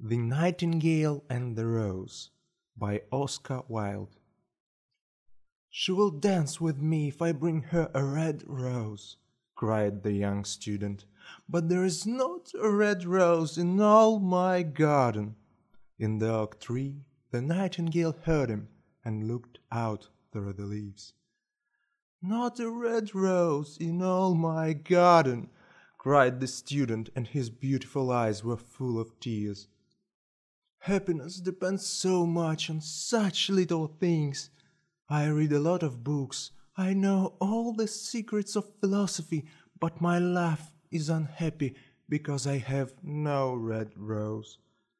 The Nightingale and the Rose by Oscar Wilde. "She will dance with me if I bring her a red rose," cried the young student, "but there is not a red rose in all my garden." In the oak tree the nightingale heard him and looked out through the leaves. "Not a red rose in all my garden," cried the student, and his beautiful eyes were full of tears. "Happiness depends so much on such little things. I read a lot of books, I know all the secrets of philosophy, but my life is unhappy because I have no red rose."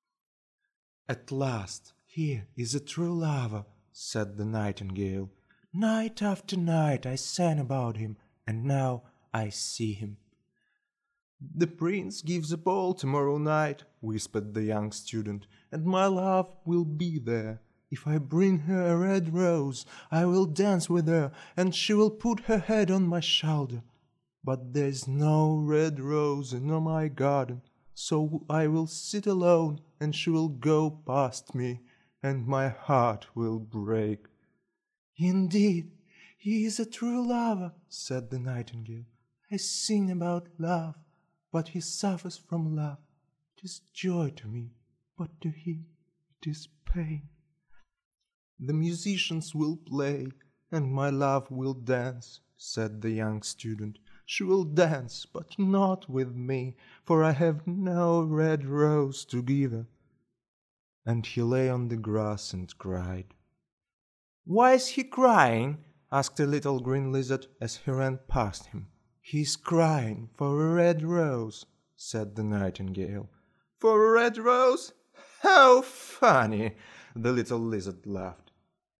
"At last, here is a true lover," said the nightingale. "Night after night I sang about him, and now I see him." "The prince gives a ball tomorrow night," whispered the young student, "and my love will be there. If I bring her a red rose, I will dance with her, and she will put her head on my shoulder. But there is no red rose in my garden, so I will sit alone, and she will go past me, and my heart will break." "Indeed, he is a true lover," said the nightingale. "I sing about love, but he suffers from love. It is joy to me, but to him it is pain." "The musicians will play, and my love will dance," said the young student. "She will dance, but not with me, for I have no red rose to give her." And he lay on the grass and cried. "Why is he crying?" asked a little green lizard as he ran past him. "He is crying for a red rose," said the nightingale. "For a red rose? How funny!" The little lizard laughed.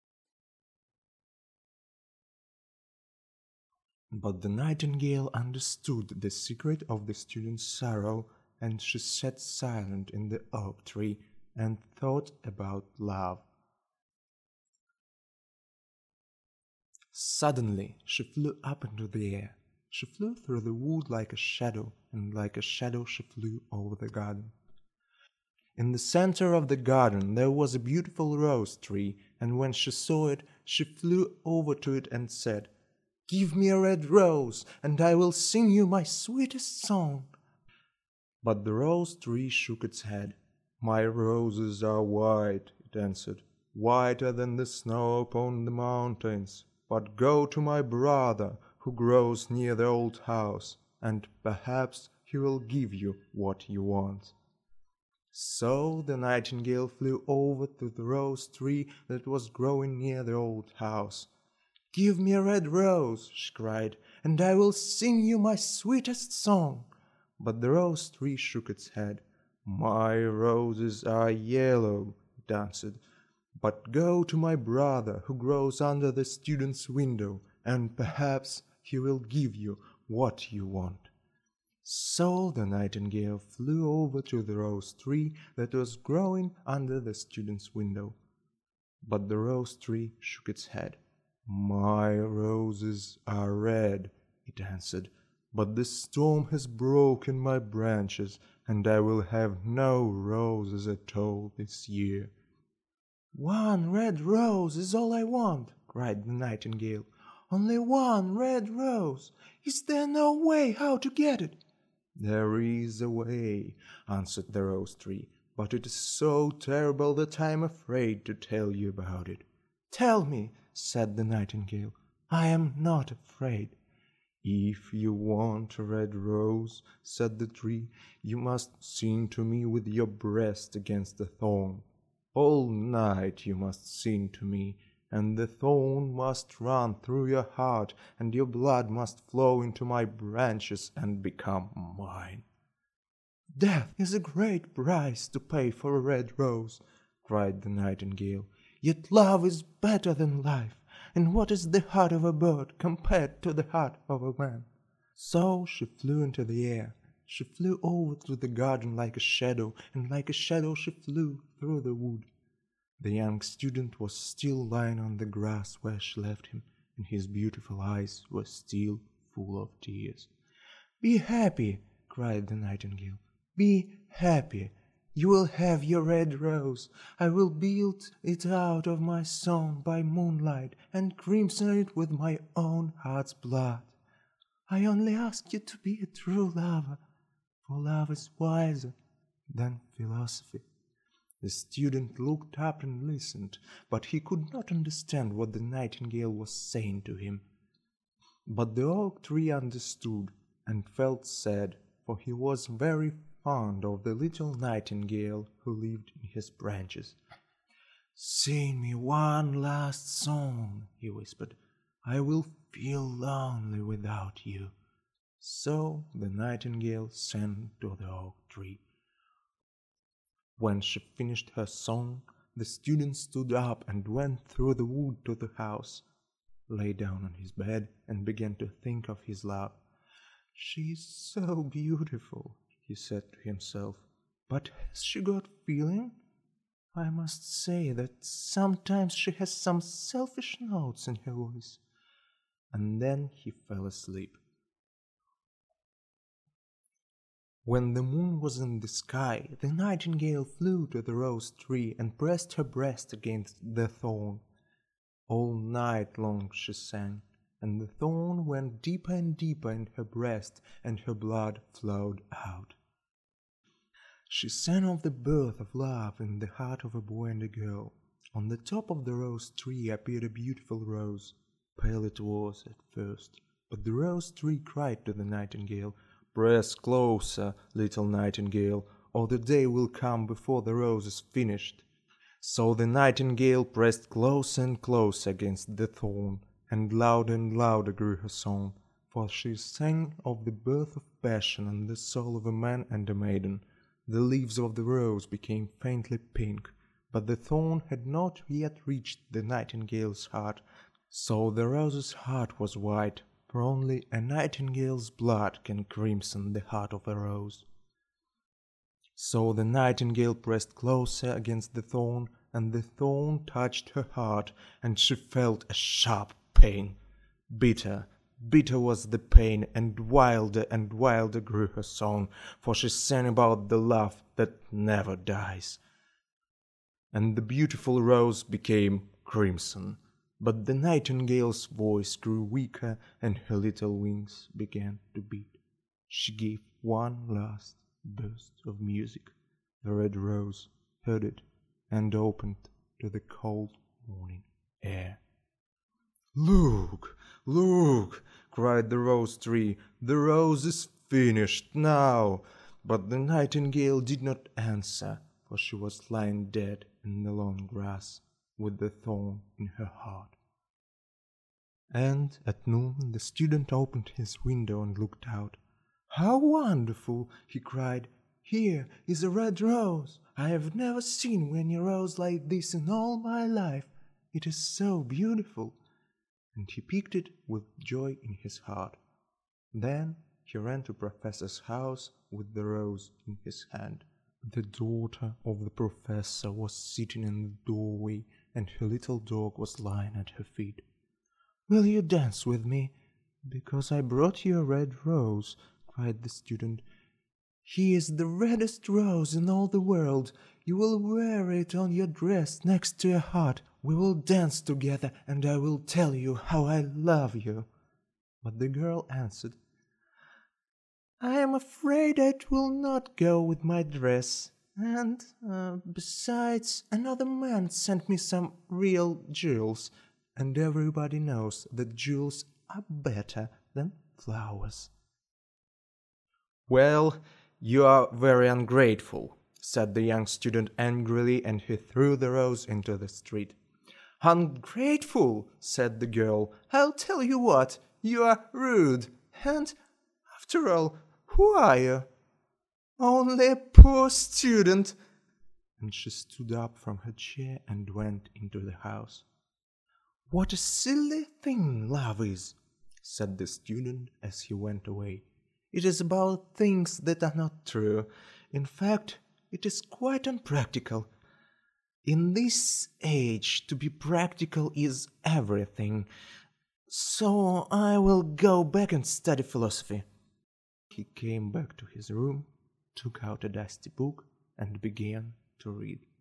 But the nightingale understood the secret of the student's sorrow, and she sat silent in the oak tree and thought about love. Suddenly she flew up into the air. She flew through the wood like a shadow, and like a shadow she flew over the garden. In the center of the garden there was a beautiful rose tree, and when she saw it, she flew over to it and said, "Give me a red rose, and I will sing you my sweetest song." But the rose tree shook its head. "My roses are white," it answered, "whiter than the snow upon the mountains. But go to my brother, who grows near the old house, and perhaps he will give you what you want." So the nightingale flew over to the rose tree that was growing near the old house. "Give me a red rose," she cried, "and I will sing you my sweetest song." But the rose tree shook its head. "My roses are yellow," it answered, "but go to my brother who grows under the student's window, and perhaps he will give you what you want." So the nightingale flew over to the rose tree that was growing under the student's window. But the rose tree shook its head. "My roses are red," it answered, "but the storm has broken my branches, and I will have no roses at all this year." "One red rose is all I want," cried the nightingale. "Only one red rose. Is there no way how to get it?" "There is a way," answered the rose tree, "but it is so terrible that I am afraid to tell you about it." "Tell me," said the nightingale. "I am not afraid." "If you want a red rose," said the tree, "you must sing to me with your breast against the thorn. All night you must sing to me, and the thorn must run through your heart, and your blood must flow into my branches and become mine." "Death is a great price to pay for a red rose," cried the nightingale. "Yet love is better than life, and what is the heart of a bird compared to the heart of a man?" So she flew into the air. She flew over through the garden like a shadow, and like a shadow she flew through the wood. The young student was still lying on the grass where she left him, and his beautiful eyes were still full of tears. "Be happy," cried the nightingale. "Be happy. You will have your red rose. I will build it out of my song by moonlight and crimson it with my own heart's blood. I only ask you to be a true lover, for love is wiser than philosophy." The student looked up and listened, but he could not understand what the nightingale was saying to him. But the oak tree understood and felt sad, for he was very fond of the little nightingale who lived in his branches. "Sing me one last song," he whispered. "I will feel lonely without you." So the nightingale sang to the oak tree. When she finished her song, the student stood up and went through the wood to the house, lay down on his bed, and began to think of his love. "She is so beautiful," he said to himself, "but has she got feeling? I must say that sometimes she has some selfish notes in her voice." And then he fell asleep. When the moon was in the sky, the nightingale flew to the rose tree and pressed her breast against the thorn. All night long she sang, and the thorn went deeper and deeper in her breast, and her blood flowed out. She sang of the birth of love in the heart of a boy and a girl. On the top of the rose tree appeared a beautiful rose. Pale it was at first, but the rose tree cried to the nightingale, "Press closer, little nightingale, or the day will come before the rose is finished." So the nightingale pressed closer and closer against the thorn, and louder grew her song, for she sang of the birth of passion in the soul of a man and a maiden. The leaves of the rose became faintly pink, but the thorn had not yet reached the nightingale's heart, so the rose's heart was white, for only a nightingale's blood can crimson the heart of a rose. So the nightingale pressed closer against the thorn, and the thorn touched her heart, and she felt a sharp pain. Bitter, bitter was the pain, and wilder grew her song, for she sang about the love that never dies. And the beautiful rose became crimson, but the nightingale's voice grew weaker, and her little wings began to beat. She gave one last burst of music. The red rose heard it and opened to the cold morning air. "Look, look!" cried the rose tree. "The rose is finished now." But the nightingale did not answer, for she was lying dead in the long grass, with the thorn in her heart. And at noon the student opened his window and looked out. "How wonderful!" he cried. "Here is a red rose. I have never seen any rose like this in all my life. It is so beautiful." And he picked it with joy in his heart. Then he ran to Professor's house with the rose in his hand. The daughter of the professor was sitting in the doorway, and her little dog was lying at her feet. "Will you dance with me? Because I brought you a red rose," cried the student. "He is the reddest rose in all the world. You will wear it on your dress next to your heart. We will dance together, and I will tell you how I love you." But the girl answered, "I am afraid it will not go with my dress. And, besides, another man sent me some real jewels, and everybody knows that jewels are better than flowers." "Well, you are very ungrateful," said the young student angrily, and he threw the rose into the street. "Ungrateful?" said the girl. "I'll tell you what, you are rude. And, after all, who are you?" "Only a poor student." And she stood up from her chair and went into the house. "What a silly thing love is," said the student as he went away. "It is about things that are not true. In fact, it is quite unpractical. In this age, to be practical is everything. So I will go back and study philosophy." He came back to his room, took out a dusty book, and began to read.